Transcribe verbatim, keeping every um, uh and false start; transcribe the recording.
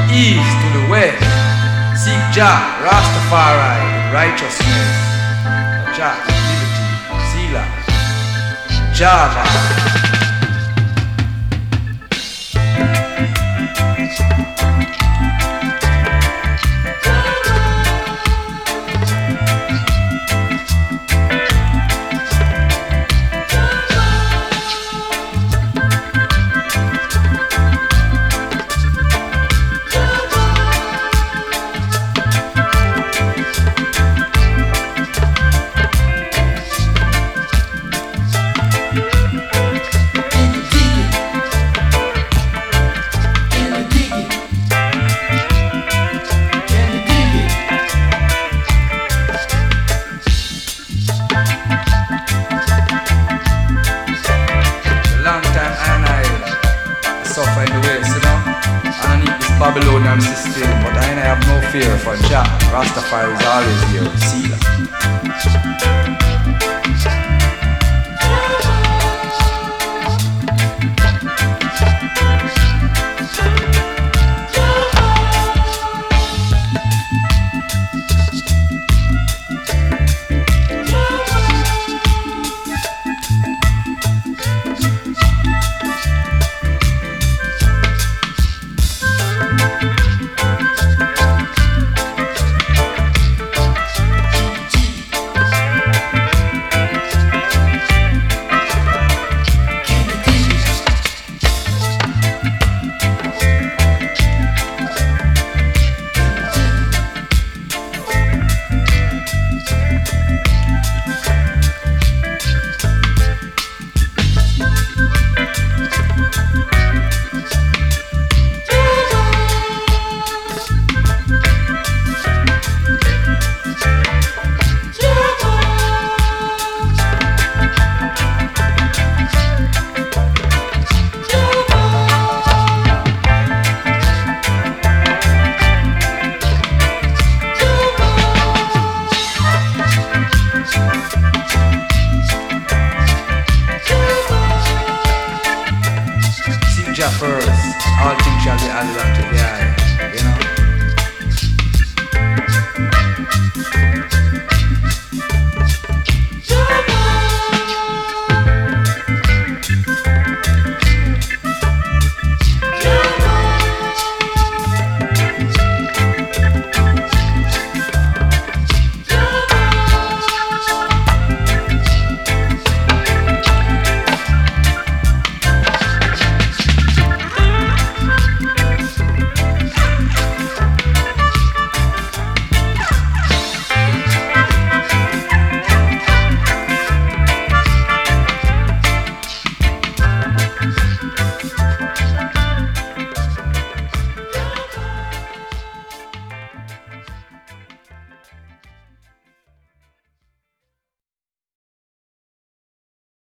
east to the west. Seek Jah, Rastafari, in righteousness. Jah, liberty, Sila, Java. Babylonian system, but I have no fear for Jah. Rastafari is always here. Sila. Jah first, all things shall be added unto the eye.